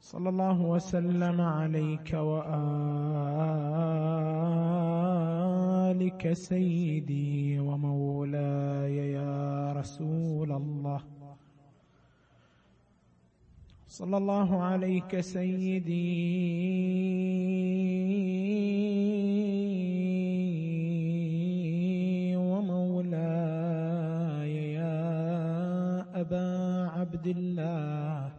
صلى الله وسلم عليك وآلك سيدي ومولاي يا رسول الله. صلى الله عليك سيدي ومولاي يا أبا عبد الله،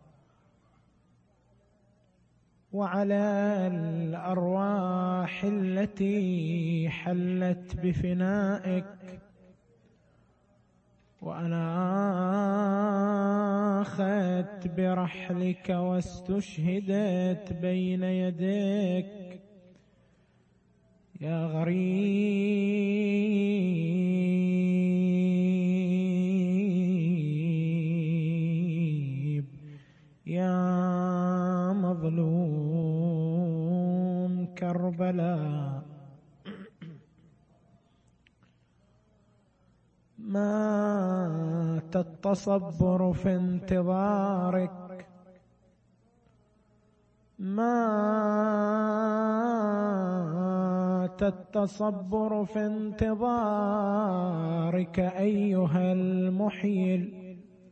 وعلى الأرواح التي حلت بفنائك وأناخت برحلك واستشهدت بين يديك يا غريب يا مظلوم كربلاء. مات التصبر في انتظارك، مات التصبر في انتظارك أيها المحيي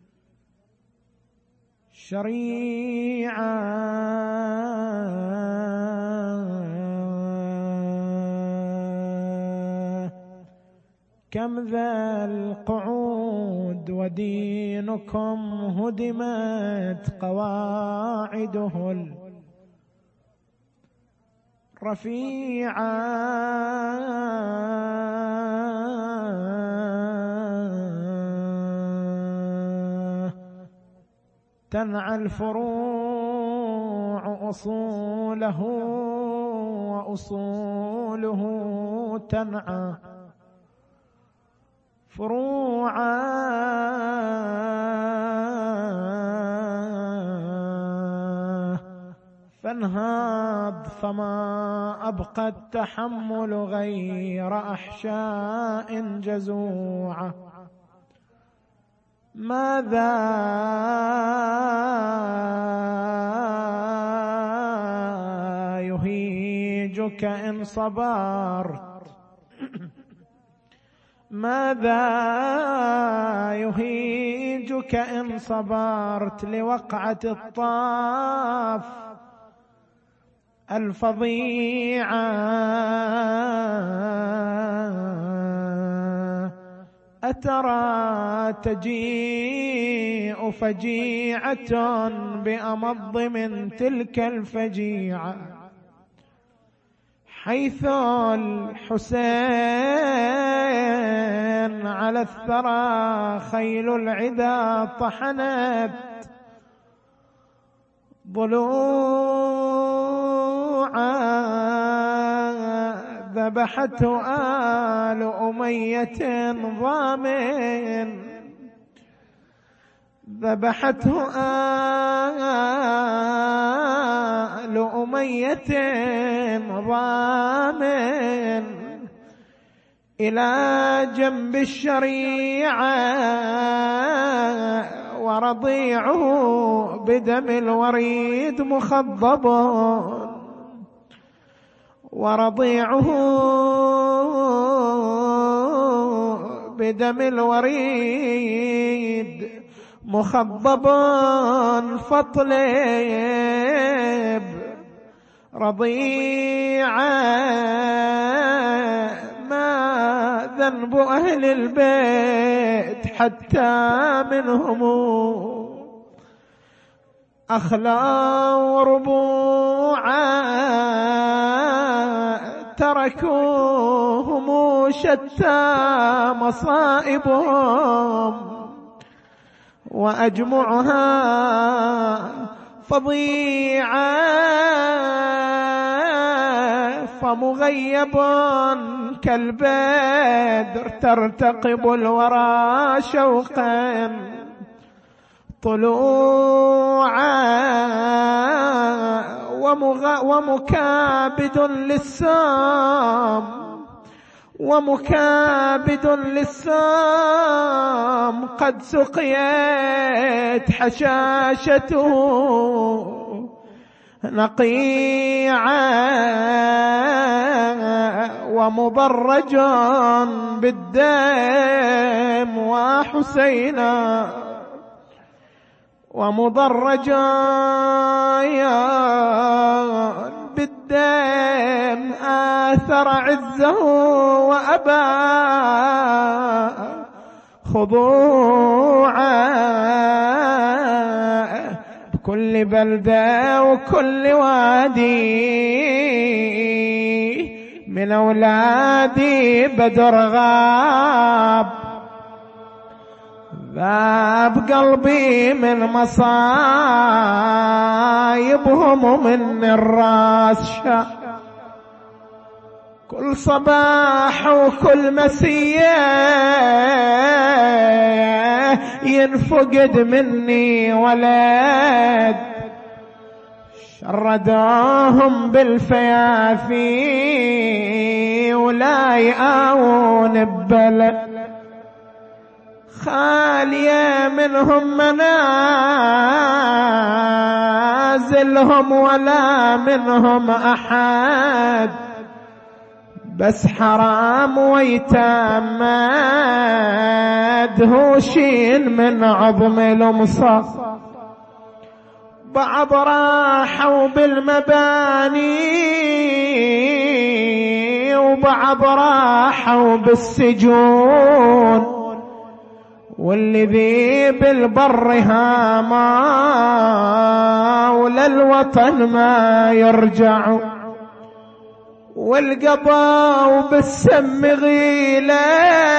الشريعة. كم ذا القعود ودينكم هدمت قواعده الرفيعة. تنعى الفروع أصوله وأصوله تنعى فروعا. فانهاض فما أبقى التحمل غير أحشاء جزوعة. ماذا يهيجك إن صبرت؟ ماذا يهيجك إن صبرت لوقعة الطاف الفظيعة؟ أترى تجيء فجيعة بأمض من تلك الفجيعة، حيث الحسين على الثرى خيل العدا طحنت ضلوعا. ذبحته آل أمية ضامن، ذبحته آل أمية ضامن إلى جنب الشريعة، ورضيعه بدم الوريد مخضب، ورضيعه بدم الوريد مخضب. فاطلب رضيعا. ما ذنب أهل البيت حتى منهم أخلوا ربوعا، تركوهم شتى مصائبهم وأجمعها فظيعا. فمغيب كالبدر ترتقب الورى شوقا طلوعا، ومكابد للسام ومكابد للسام قد سقيت حشاشته نقيعا ومضرج بالدم وحسينا ومضرجا بالدم آثر عزه وأبى خضوعا بكل بلدة وكل وادي من أولادي بدر غاب ذاب قلبي من مصايبهم ومن الراس شا كل صباح وكل مسية ينفقد مني ولد شردوهم بالفيافي ولا يآون ببلد خالية منهم منازلهم ولا منهم أحد بس حرام ويتام مدهوشين من عظم المصاب بعض راحوا بالمباني وبعض راحوا بالسجون والذي بالبر هاما وللوطن ما يرجع والقضاء بالسم غيلة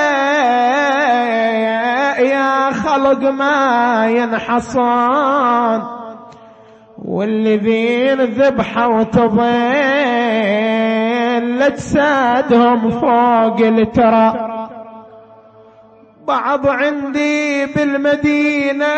يا خلق ما ينحصان والذين ذبحوا وتضل اجسادهم فوق التراب بعض عندي بالمدينة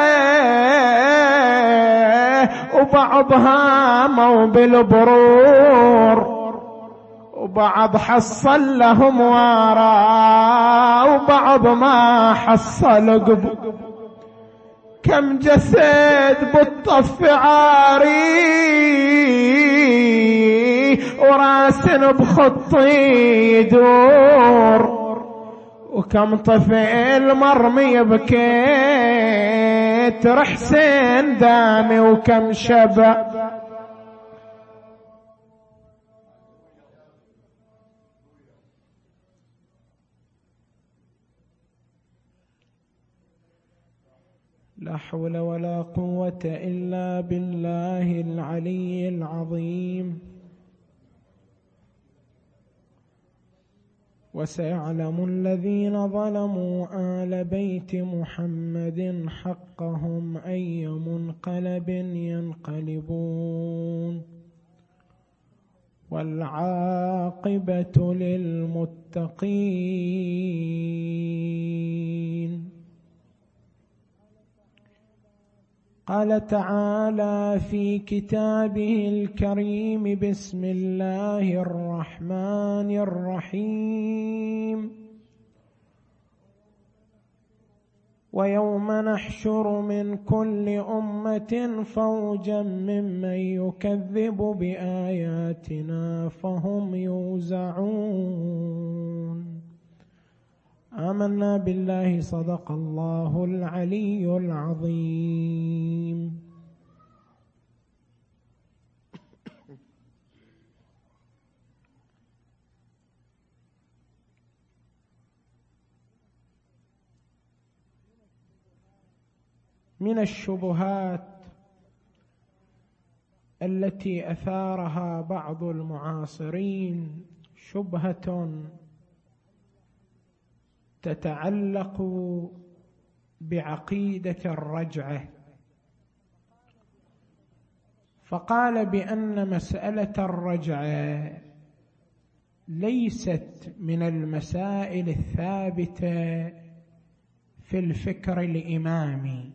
وبعض هاموا بالبرور وبعض حصل لهم وراء وبعض ما حصل قبو كم جسد بالطف عاري وراس بخطي يدور وكم طفل مرمي بكيت رحسين دامي وكم شبع لا حول ولا قوة إلا بالله العلي العظيم وسيعلم الذين ظلموا آل بيت محمد حقهم أي منقلب ينقلبون والعاقبة للمتقين. قال تعالى في كتابه الكريم بسم الله الرحمن الرحيم ويوم نحشر من كل أمة فوجا ممن يكذب بآياتنا فهم يوزعون. آمنا بالله صدق الله العلي العظيم. من الشبهات التي أثارها بعض المعاصرين شبهة تتعلق بعقيدة الرجعة، فقال بأن مسألة الرجعة ليست من المسائل الثابتة في الفكر الإمامي،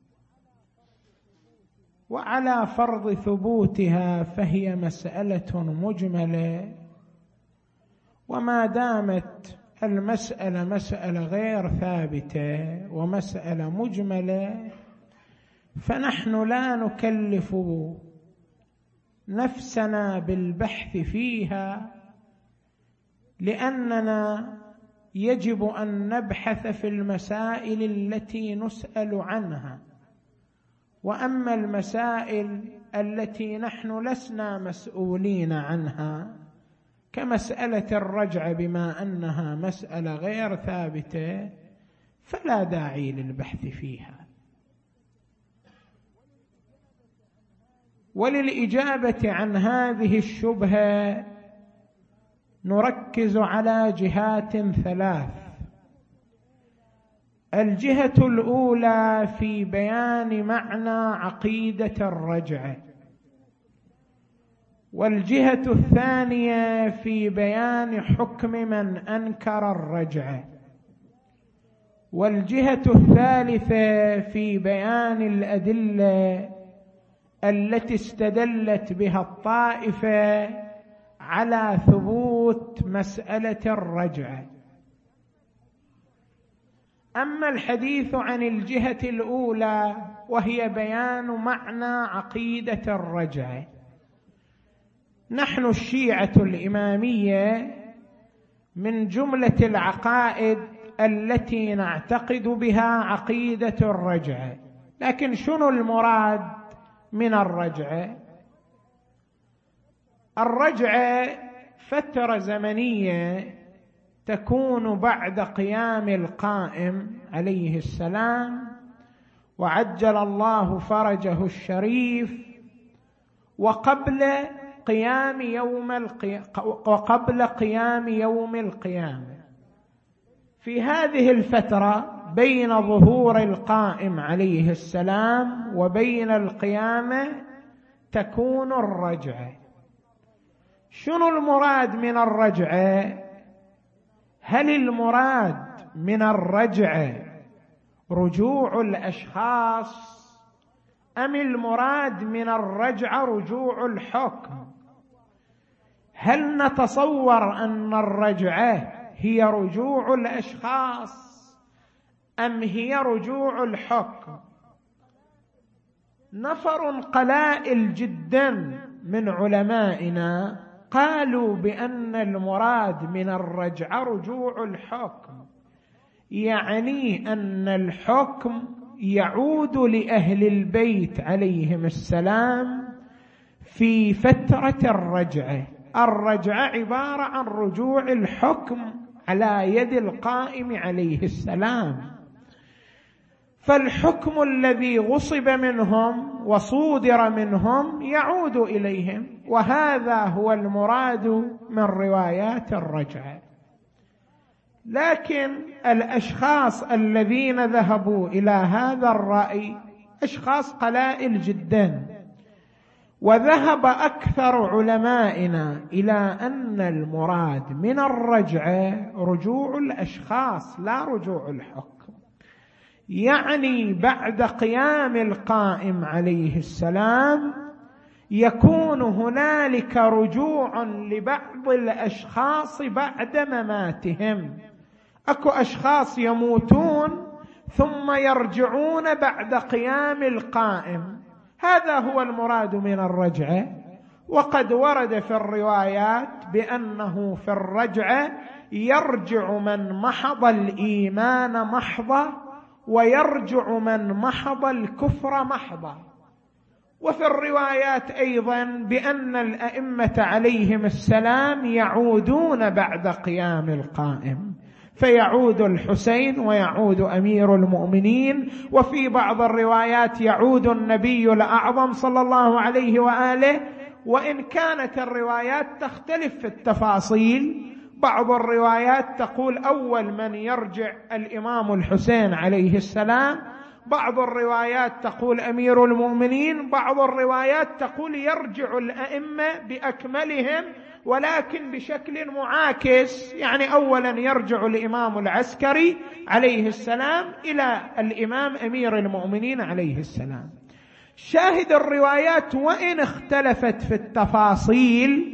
وعلى فرض ثبوتها فهي مسألة مجملة وما دامت المسألة مسألة غير ثابتة ومسألة مجملة، فنحن لا نكلف نفسنا بالبحث فيها، لأننا يجب أن نبحث في المسائل التي نسأل عنها. وأما المسائل التي نحن لسنا مسؤولين عنها كمسألة الرجعة، بما أنها مسألة غير ثابتة فلا داعي للبحث فيها. وللإجابة عن هذه الشبهة نركز على جهات ثلاث. الجهة الأولى في بيان معنى عقيدة الرجعة، والجهة الثانية في بيان حكم من أنكر الرجعة، والجهة الثالثة في بيان الأدلة التي استدلت بها الطائفة على ثبوت مسألة الرجعة. أما الحديث عن الجهة الأولى وهي بيان معنى عقيدة الرجعة، نحن الشيعة الإمامية من جملة العقائد التي نعتقد بها عقيدة الرجعة. لكن شنو المراد من الرجعة؟ الرجعة فترة زمنية تكون بعد قيام القائم عليه السلام وعجل الله فرجه الشريف، وقبل قيام يوم القيامة. في هذه الفترة بين ظهور القائم عليه السلام وبين القيامة تكون الرجعة. شنو المراد من الرجعة؟ هل المراد من الرجعة رجوع الأشخاص، أم المراد من الرجعة رجوع الحكم؟ هل نتصور أن الرجعة هي رجوع الأشخاص أم هي رجوع الحكم؟ نفر قلائل جدا من علمائنا قالوا بأن المراد من الرجعة رجوع الحكم، يعني أن الحكم يعود لأهل البيت عليهم السلام في فترة الرجعة. الرجعة عبارة عن رجوع الحكم على يد القائم عليه السلام، فالحكم الذي غصب منهم وصودر منهم يعود إليهم، وهذا هو المراد من روايات الرجعة. لكن الأشخاص الذين ذهبوا إلى هذا الرأي أشخاص قلائل جدا، وذهب أكثر علمائنا إلى أن المراد من الرجعة رجوع الأشخاص لا رجوع الحكم، يعني بعد قيام القائم عليه السلام يكون هنالك رجوع لبعض الأشخاص بعد مماتهم. أكو أشخاص يموتون ثم يرجعون بعد قيام القائم، هذا هو المراد من الرجعة. وقد ورد في الروايات بأنه في الرجعة يرجع من محض الإيمان محضة، ويرجع من محض الكفر محضة. وفي الروايات أيضا بأن الأئمة عليهم السلام يعودون بعد قيام القائم، فيعود الحسين ويعود أمير المؤمنين، وفي بعض الروايات يعود النبي الأعظم صلى الله عليه وآله. وإن كانت الروايات تختلف في التفاصيل، بعض الروايات تقول أول من يرجع الإمام الحسين عليه السلام، بعض الروايات تقول أمير المؤمنين، بعض الروايات تقول يرجع الأئمة بأكملهم ولكن بشكل معاكس، يعني أولا يرجع الإمام العسكري عليه السلام إلى الإمام أمير المؤمنين عليه السلام. شاهد الروايات وإن اختلفت في التفاصيل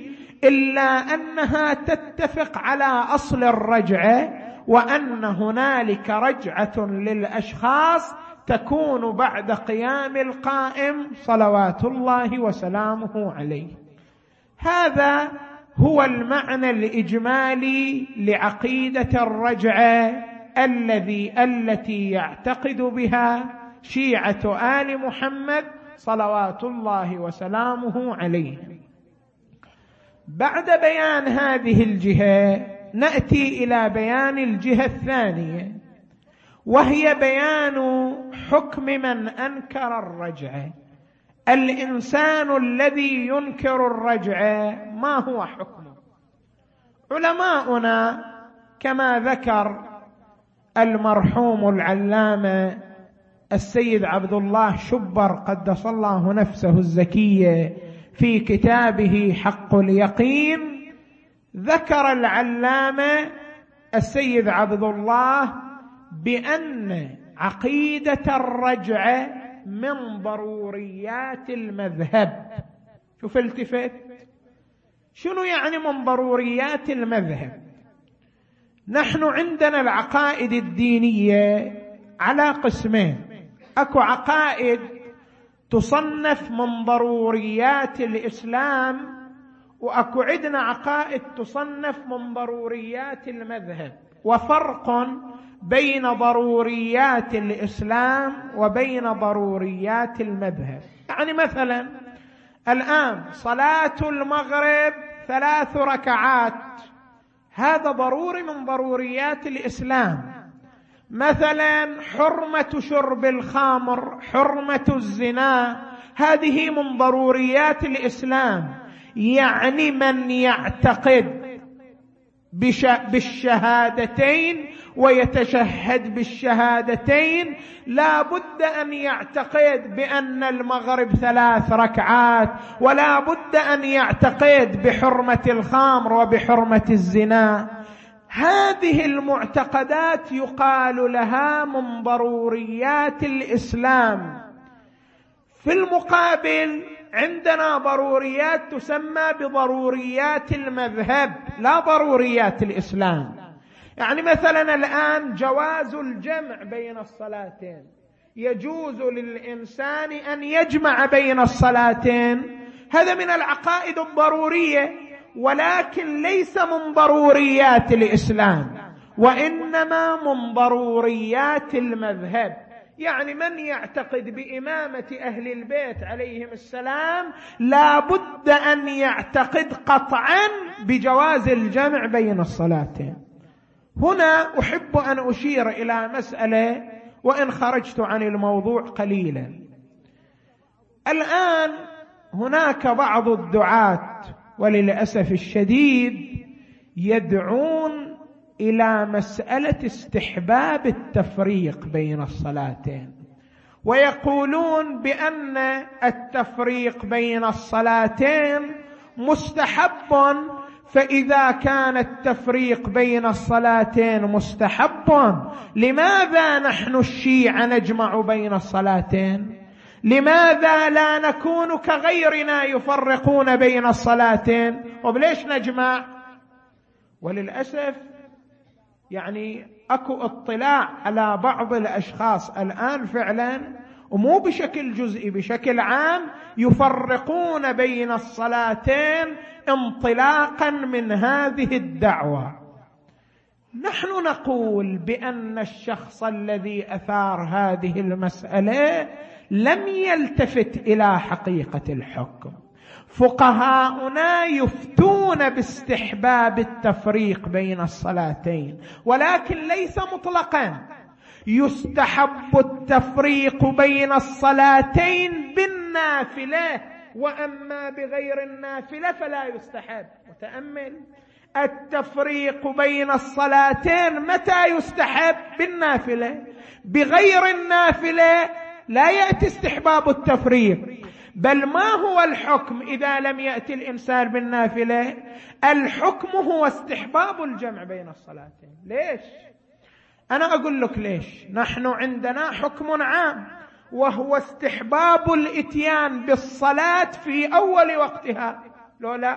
إلا أنها تتفق على أصل الرجعة، وأن هنالك رجعة للأشخاص تكون بعد قيام القائم صلوات الله وسلامه عليه. هذا هو المعنى الإجمالي لعقيدة الرجعة التي يعتقد بها شيعة آل محمد صلوات الله وسلامه عليه. بعد بيان هذه الجهة نأتي إلى بيان الجهة الثانية، وهي بيان حكم من أنكر الرجعة. الإنسان الذي ينكر الرجعة ما هو حكمه؟ علماؤنا كما ذكر المرحوم العلامة السيد عبد الله شبر قدس الله نفسه الزكية في كتابه حق اليقين، ذكر العلامة السيد عبد الله بأن عقيدة الرجعة من ضروريات المذهب. شوف التفت، شنو يعني من ضروريات المذهب؟ نحن عندنا العقائد الدينية على قسمين، اكو عقائد تصنف من ضروريات الإسلام، واكو عندنا عقائد تصنف من ضروريات المذهب، وفرق بين ضروريات الإسلام وبين ضروريات المذهب. يعني مثلا الآن صلاة المغرب 3 ركعات، هذا ضروري من ضروريات الإسلام. مثلا حرمة شرب الخمر، حرمة الزنا، هذه من ضروريات الإسلام. يعني من يعتقد بالشهادتين ويتشهد بالشهادتين لا بد أن يعتقد بأن المغرب 3 ركعات، ولا بد أن يعتقد بحرمة الخمر وبحرمة الزنا. هذه المعتقدات يقال لها من ضروريات الإسلام. في المقابل عندنا ضروريات تسمى بضروريات المذهب، لا ضروريات الإسلام. يعني مثلا الآن جواز الجمع بين الصلاتين، يجوز للإنسان أن يجمع بين الصلاتين، هذا من العقائد الضرورية، ولكن ليس من ضروريات الإسلام، وإنما من ضروريات المذهب. يعني من يعتقد بإمامة أهل البيت عليهم السلام لا بد أن يعتقد قطعا بجواز الجمع بين الصلاتين. هنا أحب أن أشير إلى مسألة وإن خرجت عن الموضوع قليلا. الآن هناك بعض الدعاة وللأسف الشديد يدعون إلى مسألة استحباب التفريق بين الصلاتين، ويقولون بأن التفريق بين الصلاتين مستحب، فإذا كان التفريق بين الصلاتين مستحب، لماذا نحن الشيعة نجمع بين الصلاتين؟ لماذا لا نكون كغيرنا يفرقون بين الصلاتين؟ وبليش نجمع؟ وللأسف يعني أكو اطلاع على بعض الأشخاص الآن فعلا، ومو بشكل جزئي، بشكل عام، يفرقون بين الصلاتين انطلاقا من هذه الدعوة. نحن نقول بأن الشخص الذي أثار هذه المسألة لم يلتفت إلى حقيقة الحكم. فقهاؤنا يفتون باستحباب التفريق بين الصلاتين، ولكن ليس مطلقا. يستحب التفريق بين الصلاتين بالنافلة، وأما بغير النافلة فلا يستحب. متأمل، التفريق بين الصلاتين متى يستحب؟ بالنافلة. بغير النافلة لا يأتي استحباب التفريق. بل ما هو الحكم إذا لم يأتي الإنسان بالنافلة؟ الحكم هو استحباب الجمع بين الصلاتين. ليش؟ أنا أقول لك ليش. نحن عندنا حكم عام، وهو استحباب الإتيان بالصلاة في أول وقتها. لو لا،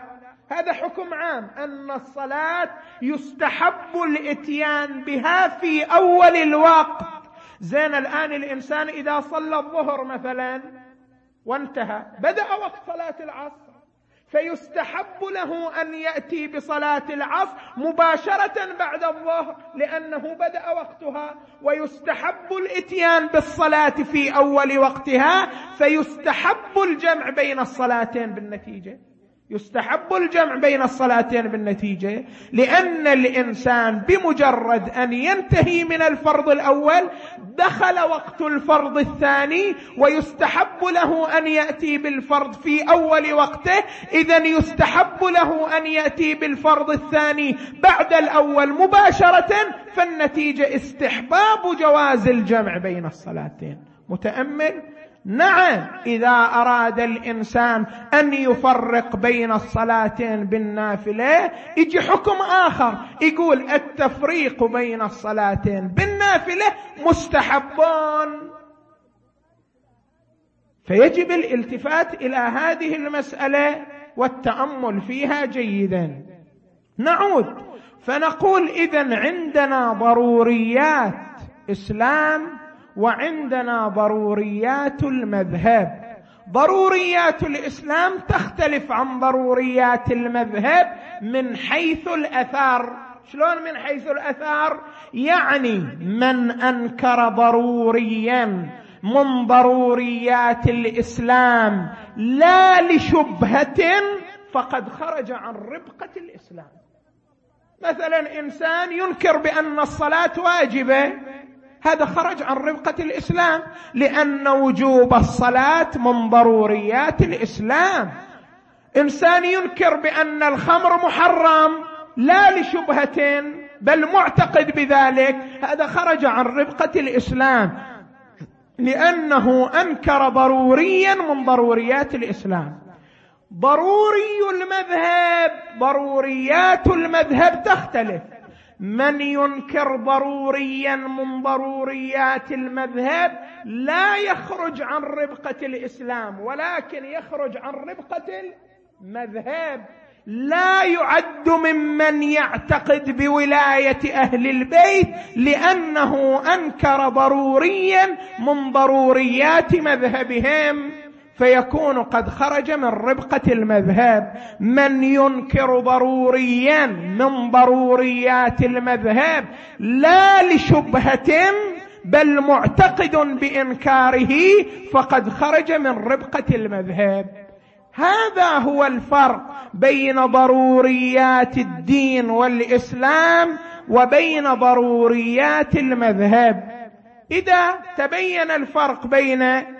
هذا حكم عام أن الصلاة يستحب الإتيان بها في أول الوقت. زين، الآن الإنسان إذا صلى الظهر مثلا وانتهى، بدأ وقت صلاة العصر، فيستحب له أن يأتي بصلاة العصر مباشرة بعد الظهر لأنه بدأ وقتها، ويستحب الإتيان بالصلاة في أول وقتها، فيستحب الجمع بين الصلاتين بالنتيجة. يستحب الجمع بين الصلاتين بالنتيجة، لأن الإنسان بمجرد أن ينتهي من الفرض الأول دخل وقت الفرض الثاني، ويستحب له أن يأتي بالفرض في أول وقته، إذن يستحب له أن يأتي بالفرض الثاني بعد الأول مباشرة، فالنتيجة استحباب جواز الجمع بين الصلاتين. متأمل؟ نعم، إذا أراد الإنسان أن يفرق بين الصلاتين بالنافلة يجي حكم آخر يقول التفريق بين الصلاتين بالنافلة مستحبون، فيجب الالتفات إلى هذه المسألة والتأمل فيها جيدا. نعود فنقول إذن عندنا ضروريات إسلام وعندنا ضروريات المذهب. ضروريات الإسلام تختلف عن ضروريات المذهب من حيث الأثر. شلون من حيث الأثر؟ يعني من أنكر ضروريا من ضروريات الإسلام لا لشبهة فقد خرج عن ربقة الإسلام. مثلا إنسان ينكر بأن الصلاة واجبة، هذا خرج عن ربقة الإسلام، لأن وجوب الصلاة من ضروريات الإسلام. إنسان ينكر بأن الخمر محرم لا لشبهة بل معتقد بذلك، هذا خرج عن ربقة الإسلام لأنه أنكر ضروريا من ضروريات الإسلام. ضروريات المذهب تختلف. من ينكر ضروريا من ضروريات المذهب لا يخرج عن ربقة الإسلام، ولكن يخرج عن ربقة المذهب. لا يعد ممن يعتقد بولاية أهل البيت لأنه أنكر ضروريا من ضروريات مذهبهم، فيكون قد خرج من ربقة المذهب. من ينكر ضروريا من ضروريات المذهب لا لشبهة بل معتقد بإنكاره فقد خرج من ربقة المذهب. هذا هو الفرق بين ضروريات الدين والإسلام وبين ضروريات المذهب. إذا تبين الفرق بين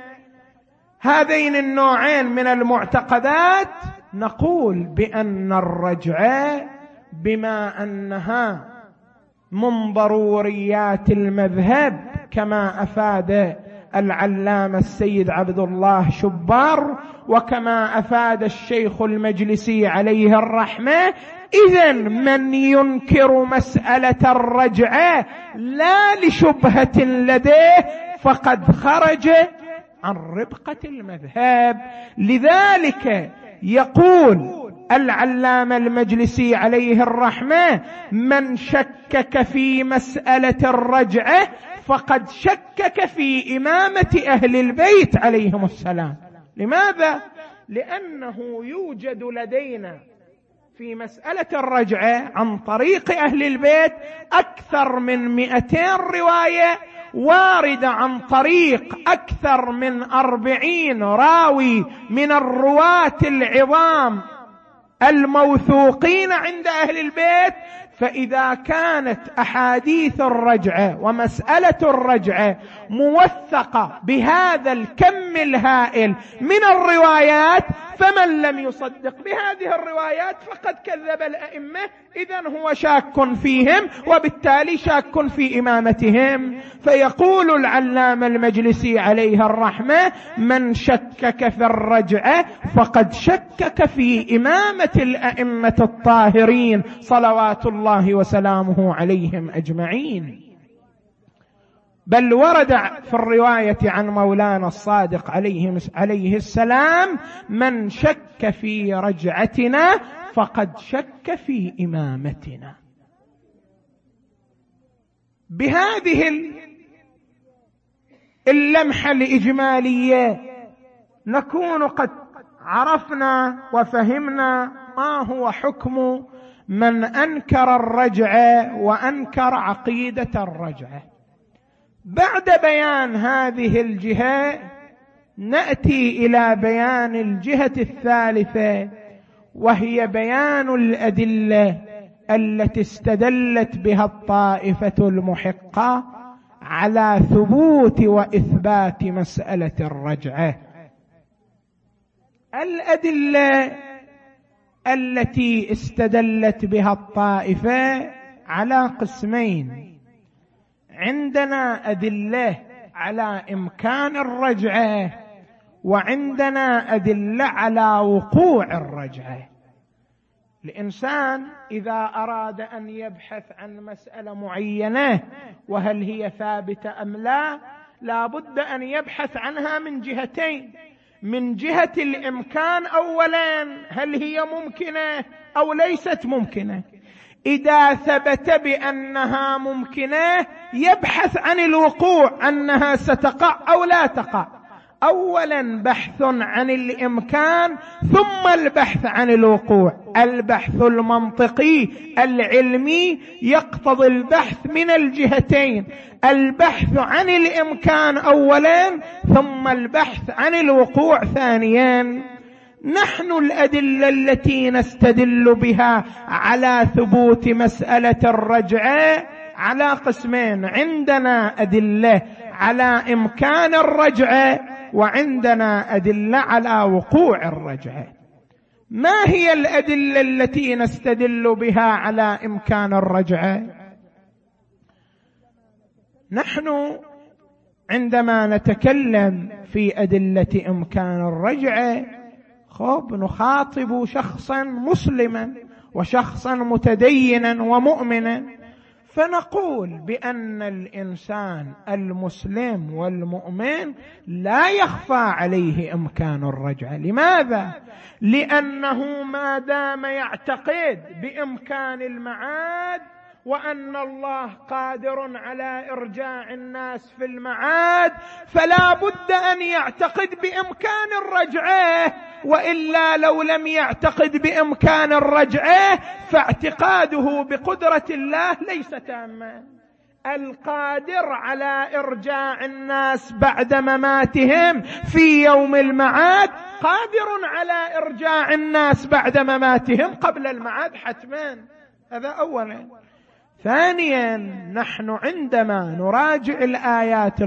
هذين النوعين من المعتقدات نقول بأن الرجعة بما أنها من ضروريات المذهب كما أفاد العلامة السيد عبد الله شبار وكما أفاد الشيخ المجلسي عليه الرحمة، إذن من ينكر مسألة الرجعة لا لشبهة لديه فقد خرج عن ربقة المذهب. لذلك يقول العلامة المجلسي عليه الرحمة: من شكك في مسألة الرجعة فقد شكك في إمامة أهل البيت عليهم السلام. لماذا؟ لأنه يوجد لدينا في مسألة الرجعة عن طريق أهل البيت أكثر من 200 رواية واردة عن طريق أكثر من 40 راوي من الرواة العظام الموثوقين عند أهل البيت. فإذا كانت أحاديث الرجعة ومسألة الرجعة موثقة بهذا الكم الهائل من الروايات، فمن لم يصدق بهذه الروايات فقد كذب الأئمة، إذن هو شاك فيهم وبالتالي شاك في إمامتهم. فيقول العلامة المجلسي عليه الرحمة: من شكك في الرجعة فقد شكك في إمامة الأئمة الطاهرين صلوات الله وسلامه عليهم أجمعين. بل ورد في الرواية عن مولانا الصادق عليه السلام: من شك في رجعتنا فقد شك في إمامتنا. بهذه اللمحة الإجمالية نكون قد عرفنا وفهمنا ما هو حكم من أنكر الرجعة وأنكر عقيدة الرجعة. بعد بيان هذه الجهة نأتي إلى بيان الجهة الثالثة، وهي بيان الأدلة التي استدلت بها الطائفة المحقة على ثبوت وإثبات مسألة الرجعة. الأدلة التي استدلت بها الطائفة على قسمين: عندنا أدلة على إمكان الرجعة، وعندنا أدلة على وقوع الرجعة. الإنسان إذا أراد أن يبحث عن مسألة معينة وهل هي ثابتة أم لا بد أن يبحث عنها من جهتين: من جهة الإمكان أولا، هل هي ممكنة أو ليست ممكنة؟ إذا ثبت بأنها ممكنة يبحث عن الوقوع، أنها ستقع أو لا تقع. أولا بحث عن الإمكان، ثم البحث عن الوقوع. البحث المنطقي العلمي يقتضي البحث من الجهتين: البحث عن الإمكان أولا، ثم البحث عن الوقوع ثانيا. نحن الأدلة التي نستدل بها على ثبوت مسألة الرجعة على قسمين: عندنا أدلة على إمكان الرجعة، وعندنا أدلة على وقوع الرجعة. ما هي الأدلة التي نستدل بها على إمكان الرجعة؟ نحن عندما نتكلم في أدلة إمكان الرجعة نخاطب شخصا مسلما وشخصا متدينا ومؤمنا، فنقول بأن الإنسان المسلم والمؤمن لا يخفى عليه إمكان الرجعة. لماذا؟ لأنه ما دام يعتقد بإمكان المعاد وأن الله قادر على إرجاع الناس في المعاد، فلا بد أن يعتقد بإمكان الرجعة، وإلا لو لم يعتقد بإمكان الرجعة فاعتقاده بقدرة الله ليس تاما. القادر على إرجاع الناس بعد مماتهم في يوم المعاد قادر على إرجاع الناس بعد مماتهم قبل المعاد حتما. هذا أولا. ثانيا، نحن عندما نراجع الآيات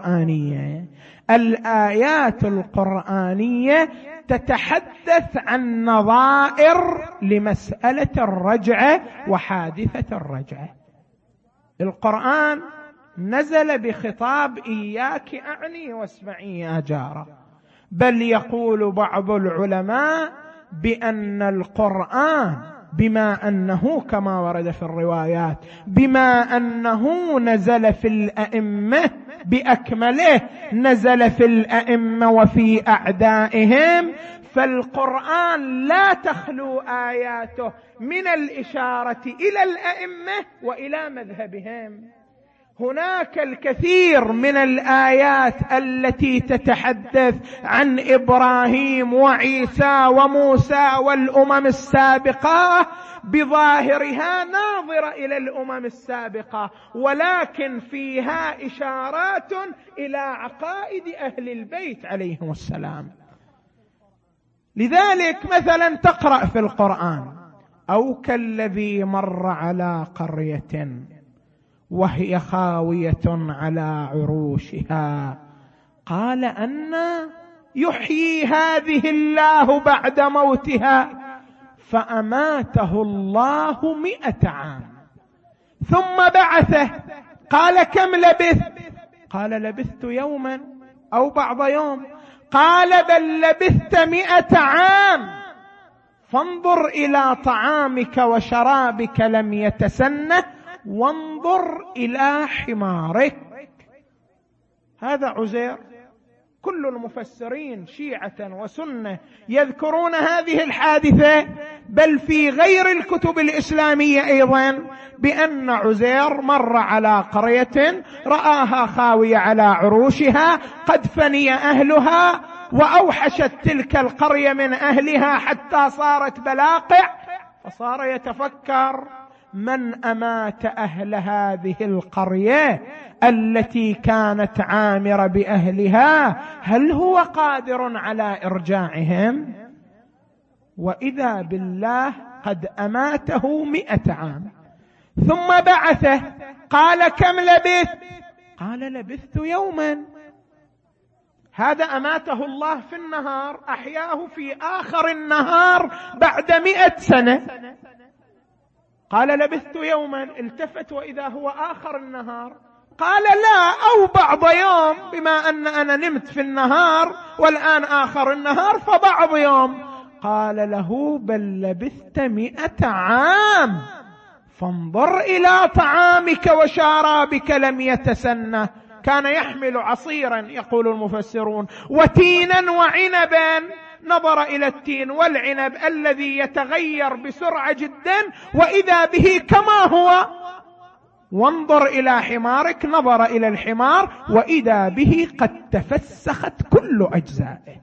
القرآنية تتحدث عن نظائر لمسألة الرجعة وحادثة الرجعة. القرآن نزل بخطاب إياك أعني واسمعي يا جارة، بل يقول بعض العلماء بأن القرآن بما أنه كما ورد في الروايات بما أنه نزل في الأئمة بأكمله، نزل في الأئمة وفي أعدائهم، فالقرآن لا تخلو آياته من الإشارة إلى الأئمة وإلى مذهبهم. هناك الكثير من الآيات التي تتحدث عن إبراهيم وعيسى وموسى والأمم السابقة بظاهرها ناظرة إلى الأمم السابقة، ولكن فيها إشارات إلى عقائد أهل البيت عليهم السلام. لذلك مثلا تقرأ في القرآن: أو كالذي مر على قرية وهي خاوية على عروشها قال أنى يحيي هذه الله بعد موتها فأماته الله 100 عام ثم بعثه. قال كم لبثت؟ قال لبثت يوما أو بعض يوم. قال بل لبثت 100 عام، فانظر إلى طعامك وشرابك لم يتسنه، وانظر إلى حمارك. هذا عزير. كل المفسرين شيعة وسنة يذكرون هذه الحادثة، بل في غير الكتب الإسلامية أيضا، بأن عزير مر على قرية رآها خاوية على عروشها، قد فني أهلها، وأوحشت تلك القرية من أهلها حتى صارت بلاقع، فصار يتفكر: من أمات أهل هذه القرية التي كانت عامرة بأهلها؟ هل هو قادر على إرجاعهم؟ وإذا بالله قد أماته 100 عام، ثم بعثه. قال: كم لبثت؟ قال: لبثت يوما. هذا أماته الله في النهار، أحياه في آخر النهار بعد 100 سنة. قال: لبثت يوما. التفت وإذا هو آخر النهار. قال: لا، أو بعض يوم، بما أن أنا نمت في النهار والآن آخر النهار فبعض يوم. قال له: بل لبثت 100 عام، فانظر إلى طعامك وشرابك لم يتسنه. كان يحمل عصيرا، يقول المفسرون، وتينا وعنبا. نظر إلى التين والعنب الذي يتغير بسرعة جدا، وإذا به كما هو. وانظر إلى حمارك، نظر إلى الحمار وإذا به قد تفسخت كل أجزائه.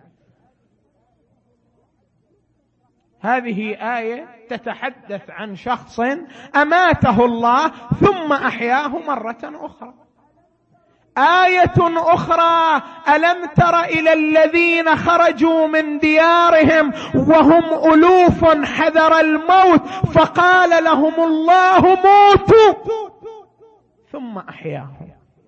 هذه آية تتحدث عن شخص أماته الله ثم أحياه مرة أخرى. آية أخرى: ألم تر إلى الذين خرجوا من ديارهم وهم ألوف حذر الموت فقال لهم الله موتوا ثم أحياهم.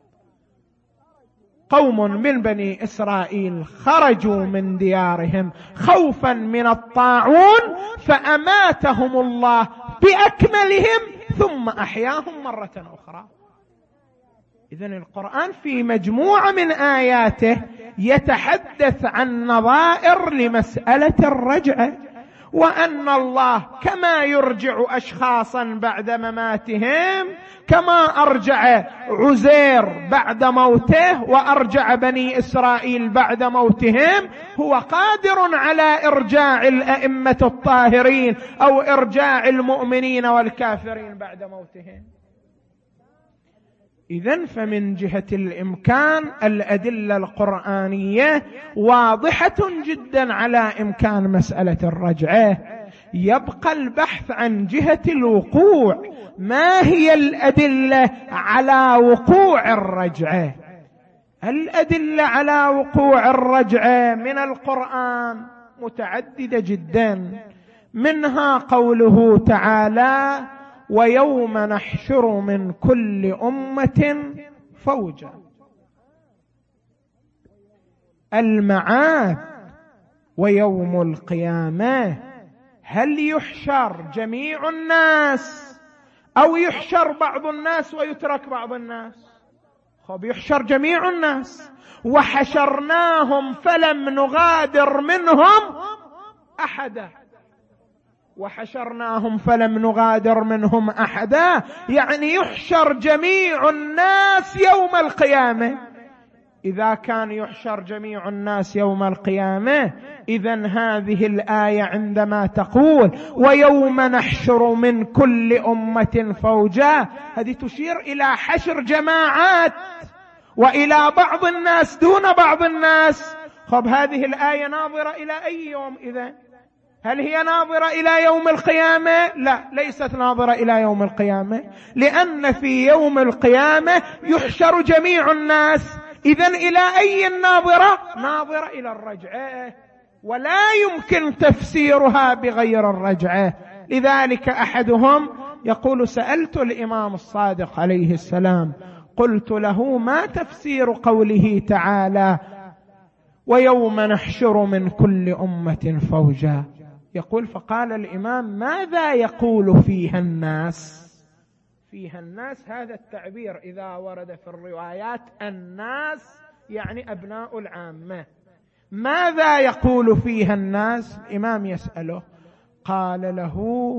قوم من بني إسرائيل خرجوا من ديارهم خوفا من الطاعون فأماتهم الله بأكملهم ثم أحياهم مرة أخرى. إذن القرآن في مجموعة من آياته يتحدث عن نظائر لمسألة الرجعة، وأن الله كما يرجع أشخاصا بعد مماتهم، كما أرجع عزير بعد موته وأرجع بني إسرائيل بعد موتهم، هو قادر على إرجاع الأئمة الطاهرين أو إرجاع المؤمنين والكافرين بعد موتهم. إذن فمن جهة الإمكان الأدلة القرآنية واضحة جدا على إمكان مسألة الرجعة. يبقى البحث عن جهة الوقوع، ما هي الأدلة على وقوع الرجعة؟ الأدلة على وقوع الرجعة من القرآن متعددة جدا، منها قوله تعالى: ويوم نحشر من كل أمة فوجا. المعاد ويوم القيامة، هل يحشر جميع الناس أو يحشر بعض الناس ويترك بعض الناس؟ يحشر جميع الناس. وحشرناهم فلم نغادر منهم أحدا. وحشرناهم فلم نغادر منهم أحدا، يعني يحشر جميع الناس يوم القيامة. إذا كان يحشر جميع الناس يوم القيامة، إذن هذه الآية عندما تقول ويوم نحشر من كل أمة فوجا، هذه تشير إلى حشر جماعات وإلى بعض الناس دون بعض الناس. هذه الآية ناظرة إلى أي يوم إذن؟ هل هي ناظرة إلى يوم القيامة؟ لا، ليست ناظرة إلى يوم القيامة، لأن في يوم القيامة يحشر جميع الناس. إذن إلى أي الناظرة؟ ناظرة إلى الرجعة، ولا يمكن تفسيرها بغير الرجعة. لذلك أحدهم يقول: سألت الإمام الصادق عليه السلام، قلت له: ما تفسير قوله تعالى ويوم نحشر من كل أمة فوجا؟ يقول: فقال الإمام: ماذا يقول فيها الناس؟ فيها الناس، هذا التعبير إذا ورد في الروايات الناس يعني أبناء العامة. ماذا يقول فيها الناس؟ الإمام يسأله، قال له: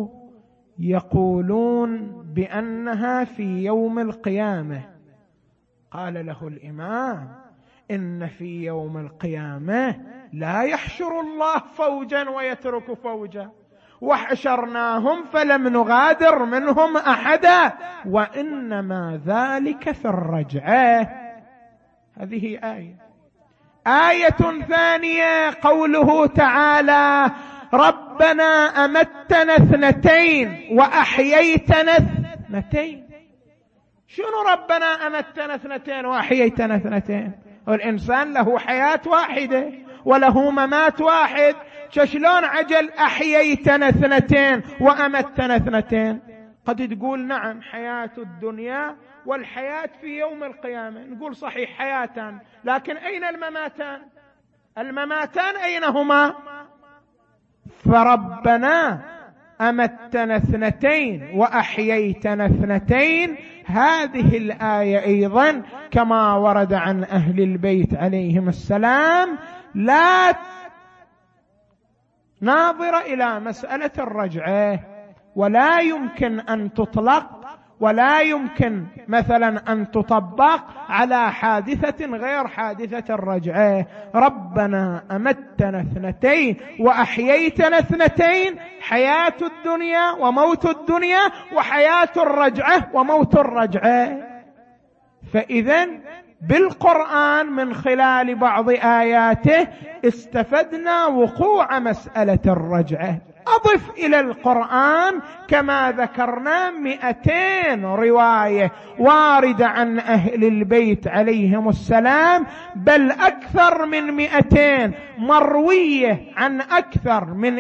يقولون بأنها في يوم القيامة. قال له الإمام: إن في يوم القيامة لا يحشر الله فوجا ويترك فوجا، وحشرناهم فلم نغادر منهم أحدا، وإنما ذلك في الرجعة. هذه آية ثانية قوله تعالى: ربنا أمتنا 2 وأحييتنا 2. شنو ربنا أمتنا 2 وأحييتنا 2؟ والإنسان له حياة واحدة وله ممات واحد، شلون عجل أحييتنا 2 وأمتنا 2؟ قد تقول نعم حياة الدنيا والحياة في يوم القيامة، نقول صحيح حياتان، لكن أين المماتان؟ المماتان أين هما؟ فربنا أمتنا 2 وأحييتنا 2، هذه الآية أيضا كما ورد عن أهل البيت عليهم السلام لا ناظر إلى مسألة الرجعة، ولا يمكن أن تطلق ولا يمكن مثلا أن تطبق على حادثة غير حادثة الرجعة. ربنا أمتنا 2 وأحييتنا 2، حياة الدنيا وموت الدنيا، وحياة الرجعة وموت الرجعة. فإذا بالقرآن من خلال بعض آياته استفدنا وقوع مسألة الرجعة. أضف إلى القرآن كما ذكرنا 200 رواية واردة عن أهل البيت عليهم السلام، بل أكثر من 200 مروية عن أكثر من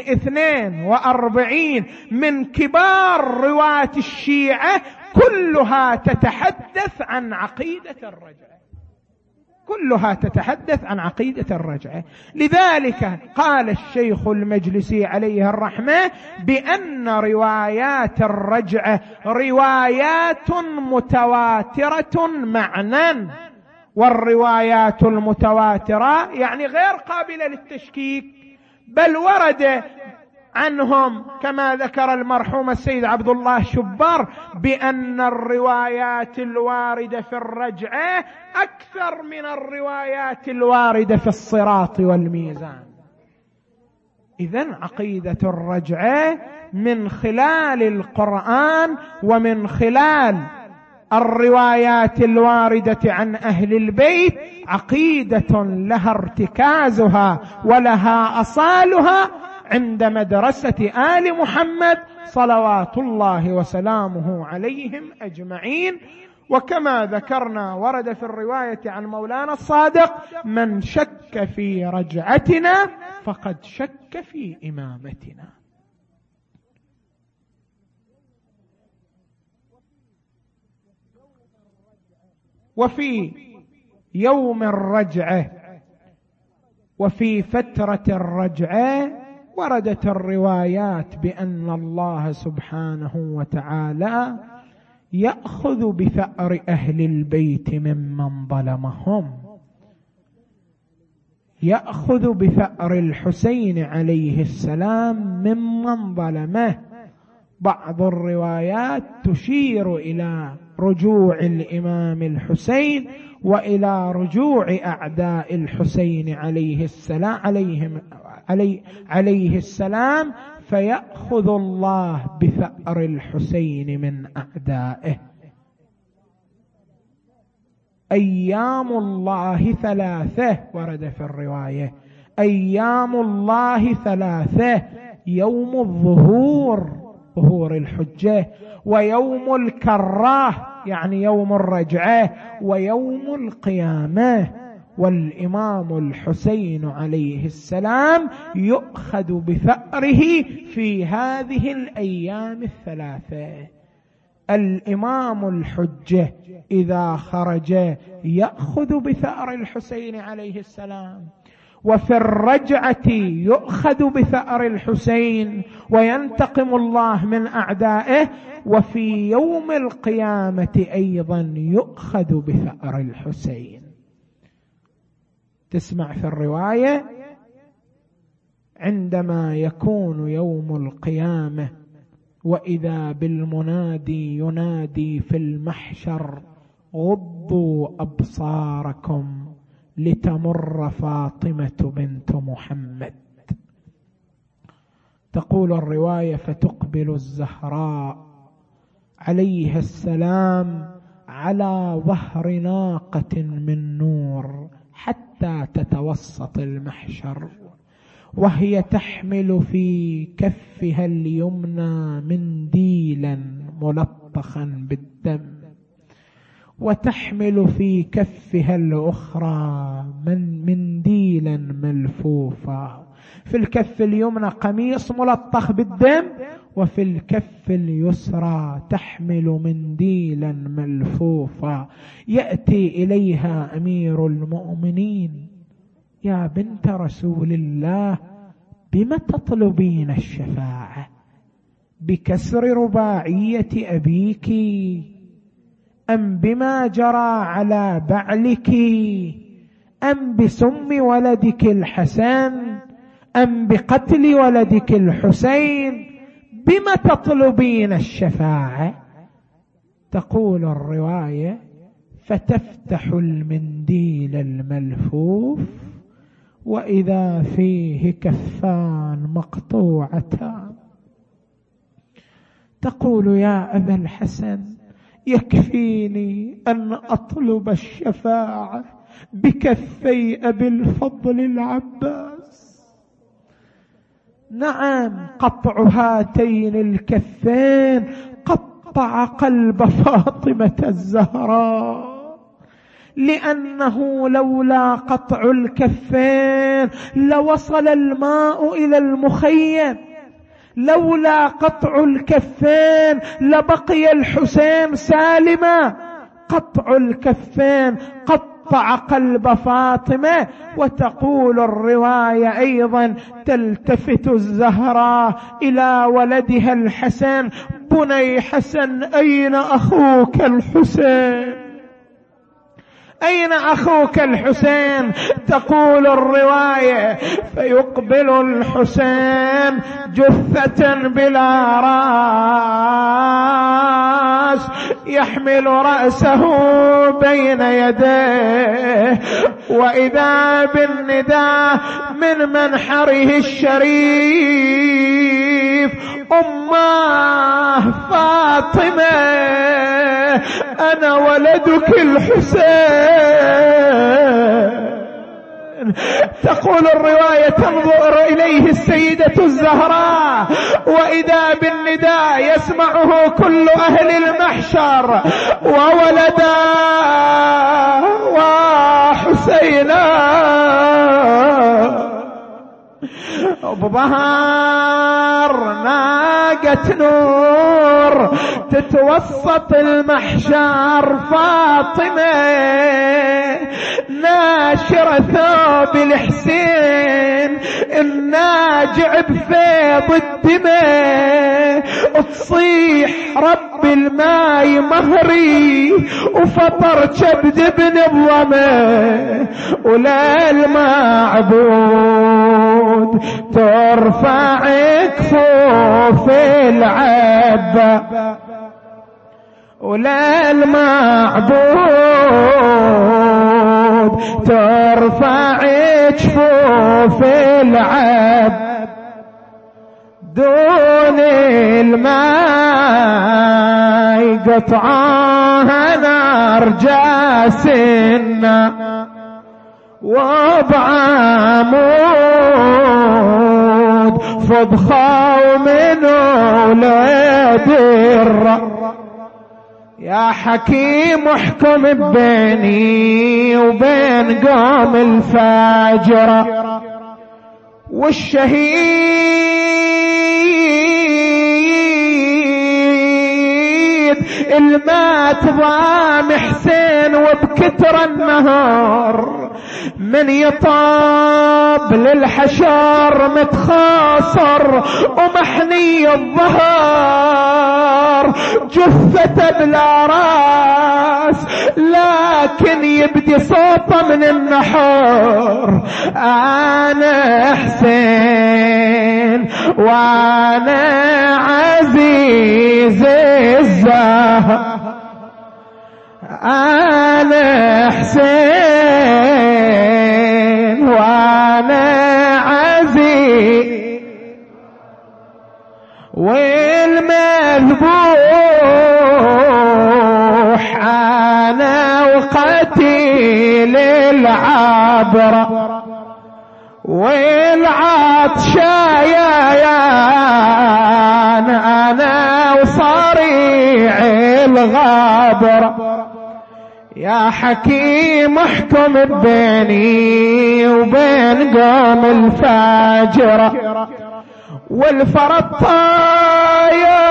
42 من كبار رواة الشيعة، كلها تتحدث عن عقيدة الرجعة، كلها تتحدث عن عقيدة الرجعة. لذلك قال الشيخ المجلسي عليه الرحمة بأن روايات الرجعة روايات متواترة معنى، والروايات المتواترة يعني غير قابلة للتشكيك، بل ورد عنهم كما ذكر المرحوم السيد عبد الله شبار بأن الروايات الواردة في الرجعة أكثر من الروايات الواردة في الصراط والميزان. إذن عقيدة الرجعة من خلال القرآن ومن خلال الروايات الواردة عن أهل البيت عقيدة لها ارتكازها ولها أصالها عند مدرسة آل محمد صلوات الله وسلامه عليهم أجمعين. وكما ذكرنا ورد في الرواية عن مولانا الصادق: من شك في رجعتنا فقد شك في إمامتنا. وفي يوم الرجعة وفي فترة الرجعة وردت الروايات بأن الله سبحانه وتعالى يأخذ بثأر أهل البيت ممن ظلمهم، يأخذ بثأر الحسين عليه السلام ممن ظلمه. بعض الروايات تشير إلى رجوع الإمام الحسين وإلى رجوع أعداء الحسين عليه السلام فيأخذ الله بثأر الحسين من أعدائه. أيام الله 3 ورد في الرواية: أيام الله 3، يوم الظهور ظهور الحجة، ويوم الكراه يعني يوم الرجعة، ويوم القيامة. والإمام الحسين عليه السلام يؤخذ بثأره في هذه الأيام 3. الإمام الحجة إذا خرج يأخذ بثأر الحسين عليه السلام، وفي الرجعة يؤخذ بثأر الحسين وينتقم الله من أعدائه، وفي يوم القيامة أيضا يؤخذ بثأر الحسين. تسمع في الرواية: عندما يكون يوم القيامة وإذا بالمنادي ينادي في المحشر: غضوا أبصاركم لتمر فاطمة بنت محمد. تقول الرواية: فتقبل الزهراء عليها السلام على ظهر ناقة من نور حتى تتوسط المحشر، وهي تحمل في كفها اليمنى منديلا ملطخا بالدم، وتحمل في كفها الأخرى منديلا ملفوفا. في الكف اليمنى قميص ملطخ بالدم، وفي الكف اليسرى تحمل منديلا ملفوفا. يأتي إليها أمير المؤمنين: يا بنت رسول الله، بم تطلبين الشفاعة؟ بكسر رباعية أبيك، أم بما جرى على بعلك، أم بسم ولدك الحسن، أم بقتل ولدك الحسين؟ بما تطلبين الشفاعة؟ تقول الرواية: فتفتح المنديل الملفوف وإذا فيه كفان مقطوعتان. تقول: يا أبا الحسن، يكفيني أن أطلب الشفاعة بكفي أبي الفضل العباس. نعم، قطع هاتين الكفين قطع قلب فاطمة الزهراء، لأنه لولا قطع الكفين لوصل الماء إلى المخيم، لولا قطع الكفين لبقي الحسين سالما. قطع الكفين قطع قلب فاطمة. وتقول الرواية أيضا: تلتفت الزهراء إلى ولدها الحسن: بني حسن، أين أخوك الحسين؟ أين أخوك الحسين؟ تقول الرواية: فيقبل الحسين جثة بلا رأس، يحمل رأسه بين يديه، وإذا بالنداء من منحره الشريف: أماه فاطمة، أنا ولدك الحسين. تقول الرواية: تنظر إليه السيدة الزهراء، وإذا بالنداء يسمعه كل أهل المحشر: وولدا وحسينا. بظهر ناقة نور تتوسط المحشر فاطمة، ناشرة ثوب الحسين الناجع بفيض الدماء، تصيح: رب الماي مهري وفطر كبد بن الظما، ولا المعبود ترفع كفوف العبا، ولا المعبود ترفع كفوف العبا، دون الماء قطعها نار جاسنا، وبعمود فضخوا من ولاد الرب. يا حكيم احكم بيني وبين قوم الفاجرة، والشهيد المات ضام حسين وبكتر النهار، من يطاب للحشر متخاصر ومحني الظهر، جثة بلا راس لكن يبدي صوته من النحور: أنا حسين وأنا عزيز الزهر، أنا حسين والمذبوح أنا وقتيل العبرة والعطشايان أنا وصريع الغابرة. يا حكيم احكم بيني وبين قوم الفاجرة والفرط طايا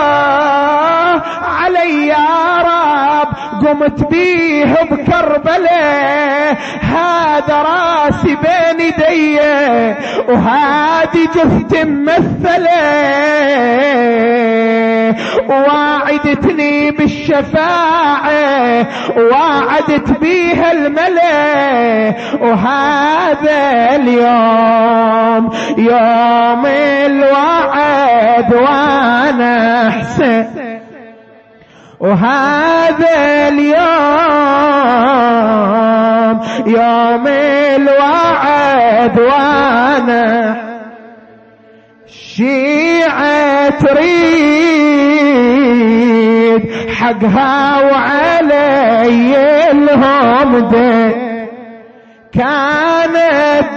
علي يا رب قمت بيه بكربلاء هذا راسي بين يدي وهادي جثتي ممثله وواعدتني بالشفاعة ووعدت بيها الملك وهذا اليوم يوم الوعد وانا احسن وهذا اليوم يوم الوعد وانا شيعة تريد حقها وعلي الهم دين كانت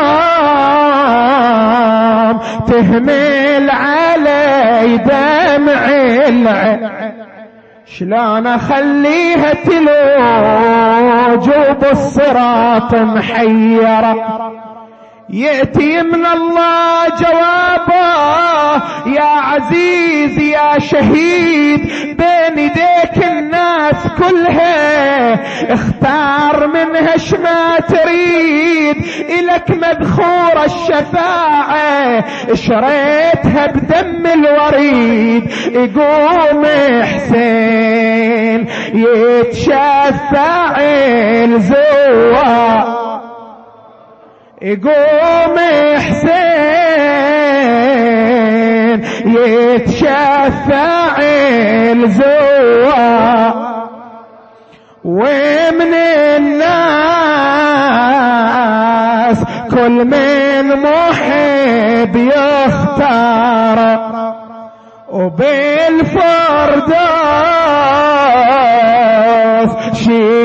دوم تهمل علي دمع العين شلون اخليها تلوج وبالصراط محيرة يأتي من الله جوابه يا عزيز يا شهيد بين يديك الناس كلها اختار منها شما تريد إلك مذخور الشفاعة شريتها بدم الوريد يقوم حسين يتشفع الزوار يقوم حسين يتشفع الزوار ومن الناس كل من محب يختار وبالفردوس